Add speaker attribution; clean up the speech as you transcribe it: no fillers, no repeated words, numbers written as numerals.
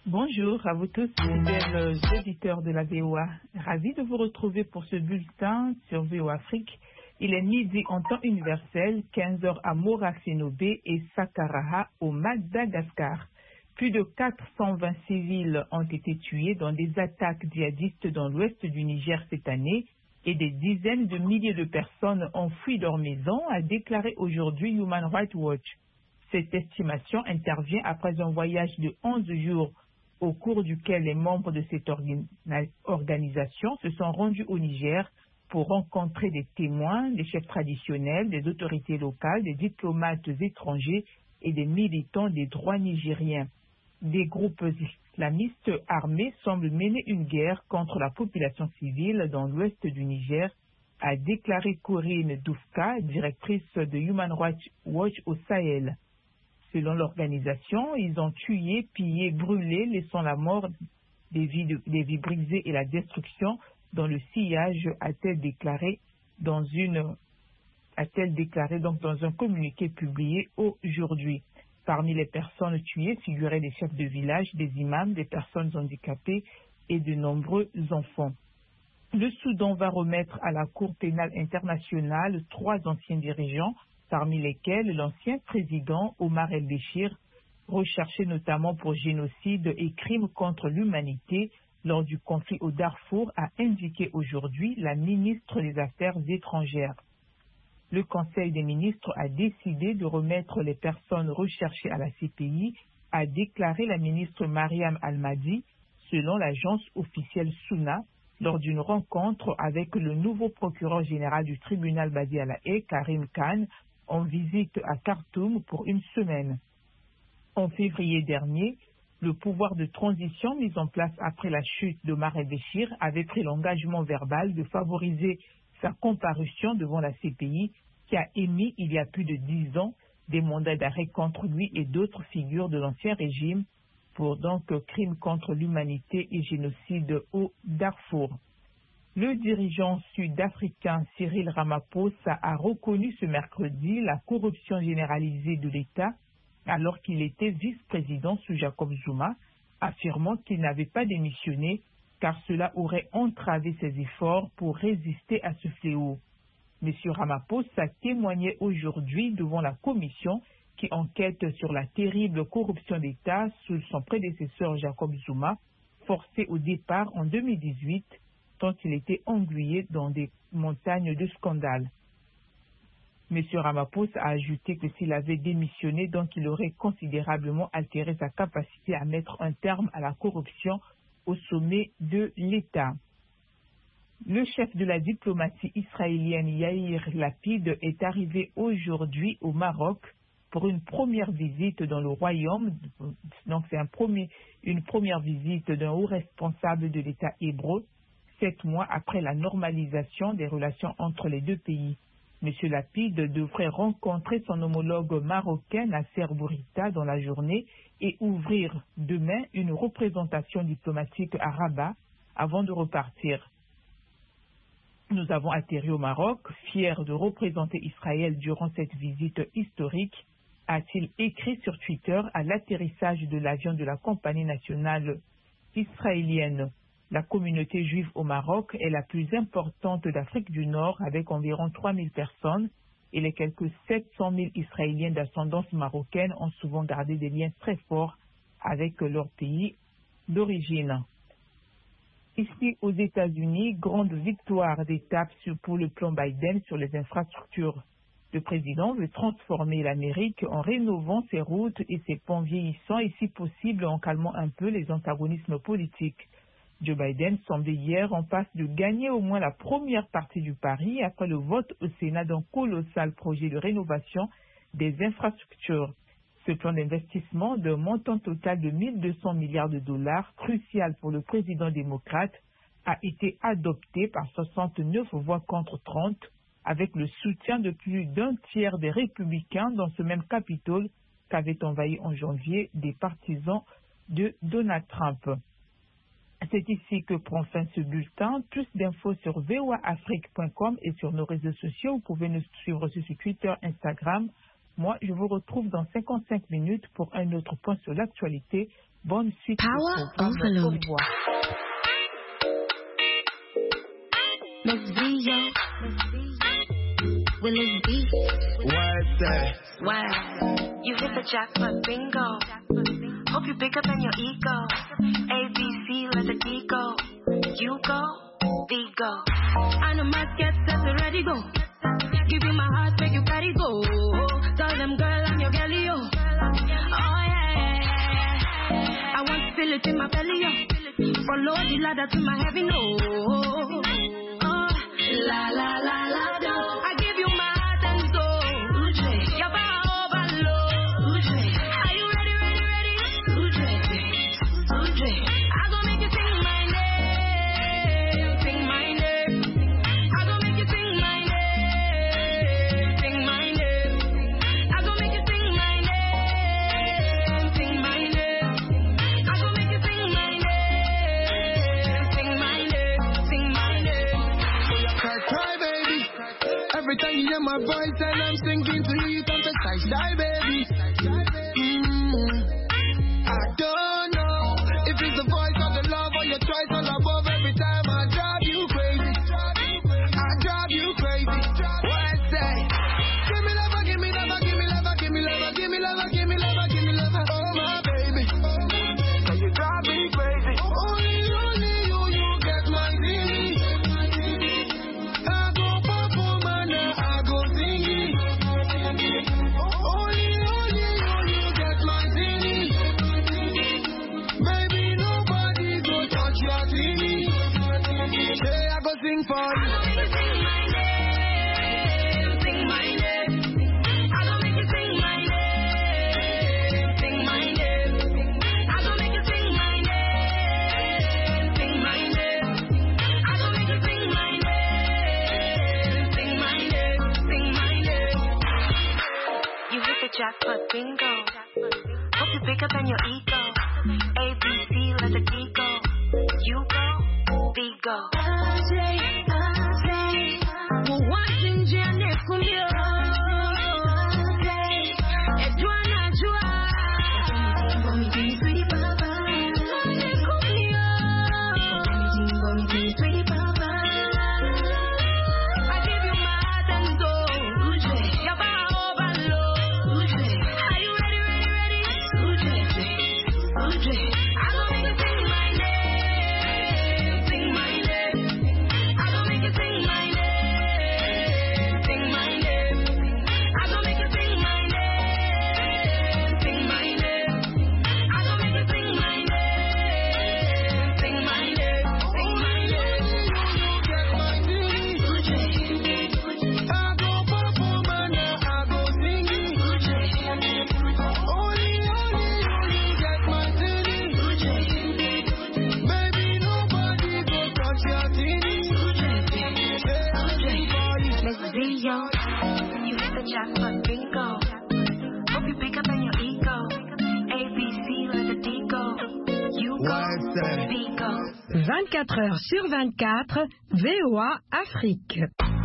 Speaker 1: Bonjour à vous tous, fidèles auditeurs de la VOA. Ravi de vous retrouver pour ce bulletin sur VOA Afrique. Il est midi en temps universel, 15 heures à Moracenobe et Sakaraha au Madagascar. Plus de 420 civils ont été tués dans des attaques djihadistes dans l'ouest du Niger cette année et des dizaines de milliers de personnes ont fui leur maison, a déclaré aujourd'hui Human Rights Watch. Cette estimation intervient après un voyage de 11 jours au cours duquel les membres de cette organisation se sont rendus au Niger pour rencontrer des témoins, des chefs traditionnels, des autorités locales, des diplomates étrangers et des militants des droits nigériens. Des groupes islamistes armés semblent mener une guerre contre la population civile dans l'ouest du Niger, a déclaré Corinne Doufka, directrice de Human Rights Watch au Sahel. Selon l'organisation, ils ont tué, pillé, brûlé, laissant la mort, des vies brisées et la destruction dans le sillage, a-t-elle déclaré dans un communiqué publié aujourd'hui. Parmi les personnes tuées figuraient des chefs de village, des imams, des personnes handicapées et de nombreux enfants. Le Soudan va remettre à la Cour pénale internationale 3 anciens dirigeants, parmi lesquels l'ancien président Omar el-Béchir, recherché notamment pour génocide et crimes contre l'humanité lors du conflit au Darfour, a indiqué aujourd'hui la ministre des Affaires étrangères. Le Conseil des ministres a décidé de remettre les personnes recherchées à la CPI, a déclaré la ministre Mariam Al-Mahdi, selon l'agence officielle SUNA, lors d'une rencontre avec le nouveau procureur général du tribunal basé à La Haye, Karim Khan, en visite à Khartoum pour une semaine. En février dernier, le pouvoir de transition mis en place après la chute d'Omar el-Béchir avait pris l'engagement verbal de favoriser sa comparution devant la CPI qui a émis il y a plus de 10 ans des mandats d'arrêt contre lui et d'autres figures de l'ancien régime pour crimes contre l'humanité et génocide au Darfour. Le dirigeant sud-africain Cyril Ramaphosa a reconnu ce mercredi la corruption généralisée de l'État alors qu'il était vice-président sous Jacob Zuma, affirmant qu'il n'avait pas démissionné car cela aurait entravé ses efforts pour résister à ce fléau. M. Ramaphosa témoignait aujourd'hui devant la commission qui enquête sur la terrible corruption d'État sous son prédécesseur Jacob Zuma, forcé au départ en 2018, tant il était englué dans des montagnes de scandales. M. Ramaphosa a ajouté que s'il avait démissionné, donc il aurait considérablement altéré sa capacité à mettre un terme à la corruption au sommet de l'État. Le chef de la diplomatie israélienne Yair Lapid est arrivé aujourd'hui au Maroc pour une première visite dans le royaume. Donc c'est une première visite d'un haut responsable de l'État hébreu, 7 mois après la normalisation des relations entre les deux pays. M. Lapid devrait rencontrer son homologue marocain Nasser Bourita dans la journée et ouvrir demain une représentation diplomatique à Rabat avant de repartir. Nous avons atterri au Maroc, fiers de représenter Israël durant cette visite historique, a-t-il écrit sur Twitter à l'atterrissage de l'avion de la compagnie nationale israélienne. La communauté juive au Maroc est la plus importante d'Afrique du Nord avec environ 3000 personnes et les quelques 700 000 Israéliens d'ascendance marocaine ont souvent gardé des liens très forts avec leur pays d'origine. Ici aux États-Unis, grande victoire d'étape pour le plan Biden sur les infrastructures. Le président veut transformer l'Amérique en rénovant ses routes et ses ponts vieillissants et si possible en calmant un peu les antagonismes politiques. Joe Biden semblait hier en passe de gagner au moins la première partie du pari après le vote au Sénat d'un colossal projet de rénovation des infrastructures. Ce plan d'investissement d'un montant total de 1 200 milliards de dollars, crucial pour le président démocrate, a été adopté par 69 voix contre 30, avec le soutien de plus d'un tiers des républicains dans ce même Capitole qu'avaient envahi en janvier des partisans de Donald Trump. C'est ici que prend fin ce bulletin. Plus d'infos sur voaafrique.com et sur nos réseaux sociaux. Vous pouvez nous suivre sur Twitter, Instagram, Moi, je vous retrouve dans 55 minutes pour un autre point sur l'actualité. Bonne suite.
Speaker 2: Power Overload.
Speaker 1: Au revoir.
Speaker 3: Wow. You hit the jackpot bingo. Hope you bigger than your ego. ABC, let the D go. You go, we go. I know my get set to ready go. Give you my heart, make you carry go. Tell them, girl, I'm your girlie, yo. Oh yeah. I want to feel it in my belly, yo. Follow the ladder to my heaven, no. Oh, la la la la do. I give you my heart and soul. Your power overload. Are you ready? I gon' make you sing my name, sing my name. I gon' make you sing my name, sing my name. I gon' make you sing my name, sing my name. I gon' make you sing my name, sing my name, sing my name.
Speaker 4: Cry, baby. Every time you hear my voice and I'm singing to you, come to shy, baby. I don't know if it's the voice of the love or your choice all above. Every time I drive you crazy. I drive you crazy. What I say? Give me love, give me love, give me love, give me love, give me love, give me love, give me love. Oh my baby, so you drive me crazy. Only you get my feeling. I go perform and I go singing. Only you get my feeling. Baby, nobody go touch your feeling. Say I go sing for you.
Speaker 3: Sing my name, sing my name. I gon' make you sing my name, sing my name. I gon' make you sing my name, sing my name. I gon' make you sing my name, sing my name, sing my name. You hit the jackpot bingo. Hope you're bigger than your ego. ABC, let the D go. You go, we go. You hit the jackpot bingo. Hope you bigger than your ego. ABC, let the D go. You go, we go.
Speaker 2: 24 heures sur 24, VOA Afrique.